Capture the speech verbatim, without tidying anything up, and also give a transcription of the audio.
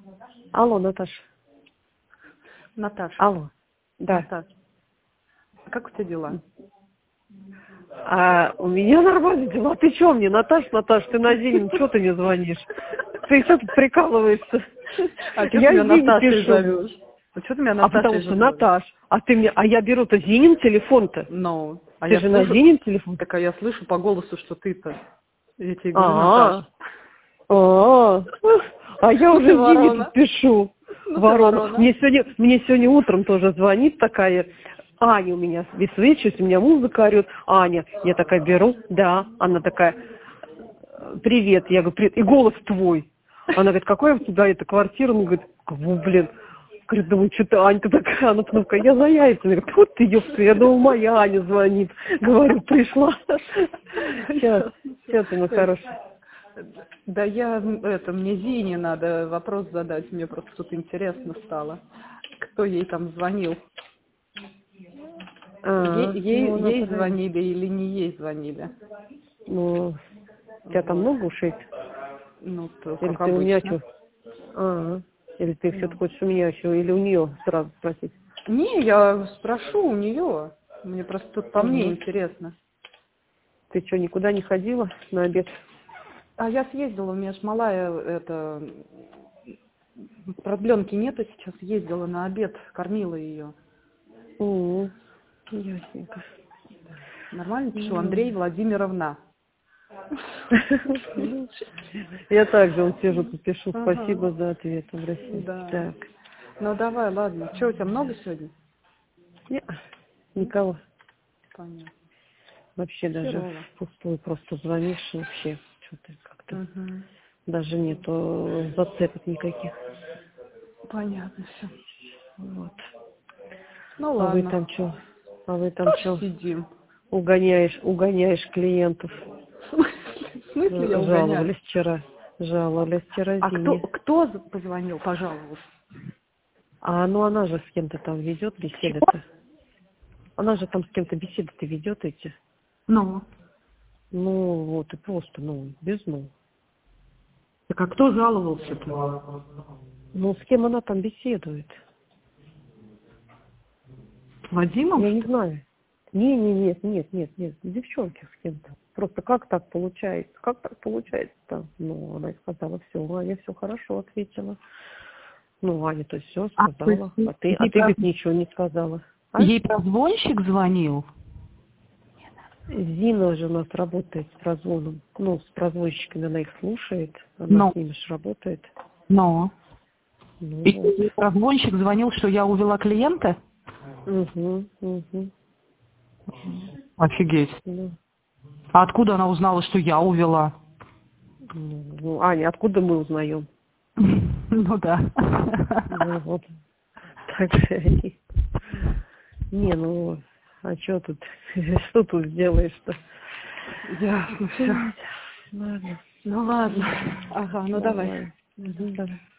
Алло, Наташа. Наташа. Алло. Да. Наташа. Как у тебя дела? А у меня нормально дела. Ты что мне, Наташа, Наташа, ты на Зенин, что ты не звонишь? Ты что тут прикалываешься? А что ты Я меня Зине Наташей пишу. зовешь? А что ты меня А Наташей потому что, зовешь? Наташ, а ты мне, а я беру-то Зинин телефон-то. Ну, а Ты я же слышу, на Зинин телефон. так а я слышу по голосу, что ты-то. Я тебе говорю, А, Наташа. а, а я Ну уже ты Зине ворона. тут пишу. Ну ты Ворона. ворона. Мне сегодня, мне сегодня утром тоже звонит такая. Аня у меня высвечивает, у меня музыка орет. Аня, я такая беру, да. Она такая, привет. Я говорю, привет. И голос твой. Она говорит, какая у тебя эта квартира? Он говорит, ну, блин. Говорит, думаю, что-то Анька такая, она ну-ка, я за яйцами. Говорит, вот ты, ёпта, я думала, моя Аня звонит. Говорю, пришла. Сейчас, сейчас, ты мой хороший. Да я, это, мне Зине надо вопрос задать, мне просто тут интересно стало. Кто ей там звонил? А, Е- ей ну, она ей правильно. звонили или не ей звонили? Ну, у тебя там Вот. много ушей? Ну, то, Или как ты у меня обычно. что? А, или ты все Ну. хочешь у меня еще, или у нее сразу спросить? Не, я спрошу у нее. Мне просто тут по мне Угу. интересно. Ты что, никуда не ходила на обед? А я съездила, у меня ж малая, это, продленки нету сейчас, ездила на обед, кормила ее. Угу. Ясненько. Нормально пишу, Ну. Андрей Владимировна. Я также вот сижу, тут пишу, Ага. спасибо за ответ, обращаюсь. Да. Так. Ну давай, ладно. Что, у тебя много сегодня? Не, никого. Понятно. Вообще даже Херово. впустую просто звонишь, вообще что-то как-то Угу. даже нету зацепок никаких. Понятно все. Вот. Ну А вы ладно. там что? А вы там Тоже что? сидим. Угоняешь, угоняешь клиентов. В смысле я угоняю? Жаловались вчера. Жаловались вчера А кто, Зине. кто позвонил, пожаловался? А ну она же с кем-то там ведет беседы-то. Она же там с кем-то беседы-то ведет эти. Ну. Ну вот и просто, ну, без ну. Так а кто жаловался-то? Ну с кем она там беседует? С Вадимом, Я не что ли? знаю. Не, не, нет, нет, нет, нет, девчонки с кем-то. Просто как так получается? Как так получается-то? Ну, она и сказала, все, Аня, все хорошо, ответила. Ну, Аня, то есть все А, то есть сказала. А ты, а ей, ты, про- говорит, ничего не сказала. А? ей прозвонщик звонил? Зина же у нас работает с прозвоном. Ну, с прозвонщиками она их слушает. Она Но. с ними же работает. Но. Ну, И вот. ей прозвонщик звонил, что я увела клиента? Угу, угу. Офигеть. Ну, А откуда она узнала, что я увела? ну, ну, Аня, откуда мы узнаем? Ну да. Ну, вот. Так же они. Не, ну, а что тут? Что тут сделаешь-то? Ясно, все. Ладно. Ну ладно. Ага, ну давай. Давай. Мгм, давай.